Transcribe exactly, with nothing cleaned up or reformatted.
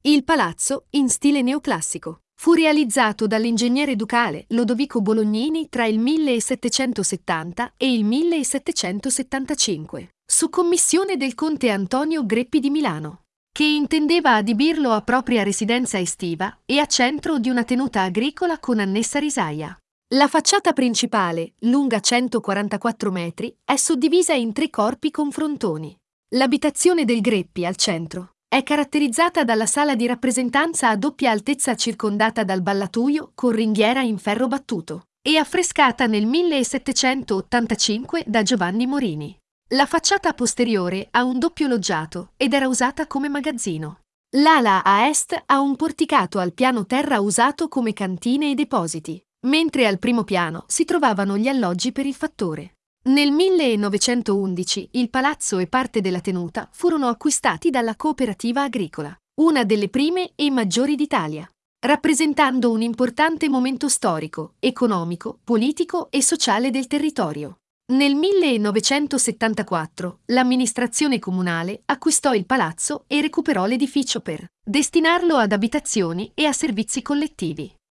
Il palazzo, in stile neoclassico, fu realizzato dall'ingegnere ducale Lodovico Bolognini tra il millesettecentosettanta e il millesettecentosettantacinque, su commissione del conte Antonio Greppi di Milano, che intendeva adibirlo a propria residenza estiva e a centro di una tenuta agricola con annessa risaia. La facciata principale, lunga centoquarantaquattro metri, è suddivisa in tre corpi con frontoni. L'abitazione del Greppi, al centro, è caratterizzata dalla sala di rappresentanza a doppia altezza circondata dal ballatoio con ringhiera in ferro battuto e affrescata nel millesettecentottantacinque da Giovanni Morini. La facciata posteriore ha un doppio loggiato ed era usata come magazzino. L'ala a est ha un porticato al piano terra usato come cantine e depositi, mentre al primo piano si trovavano gli alloggi per il fattore. Nel millenovecentoundici il palazzo e parte della tenuta furono acquistati dalla Cooperativa Agricola, una delle prime e maggiori d'Italia, rappresentando un importante momento storico, economico, politico e sociale del territorio. Nel millenovecentosettantaquattro l'amministrazione comunale acquistò il palazzo e recuperò l'edificio per destinarlo ad abitazioni e a servizi collettivi.